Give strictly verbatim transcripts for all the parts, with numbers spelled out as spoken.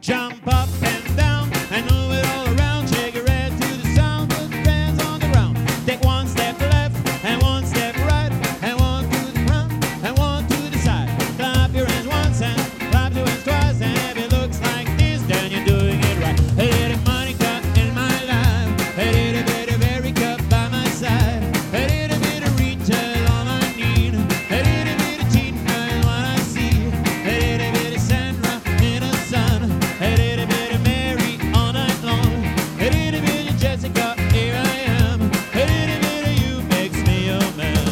Jump up and down and move it all around. Shake your head to the sound of the bands on the ground. Take one step left and one step right, and one to the front and one to the side. Clap your hands once and clap your hands twice, and if it looks like this, then you're doing it right. A little Monica in my life, a little bit of Erica by my side, a little bit of Rachel all I need, a little bit of Tina is what I see, a little bit of Sandra in the sun, a little bit of Mary all night long, a little bit of Jessica, here I am, a little bit of you makes me your man.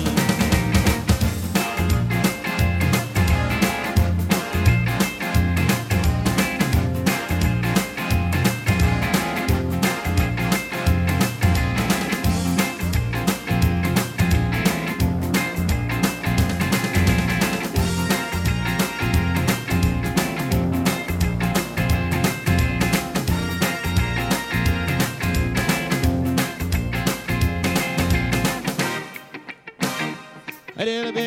A little bit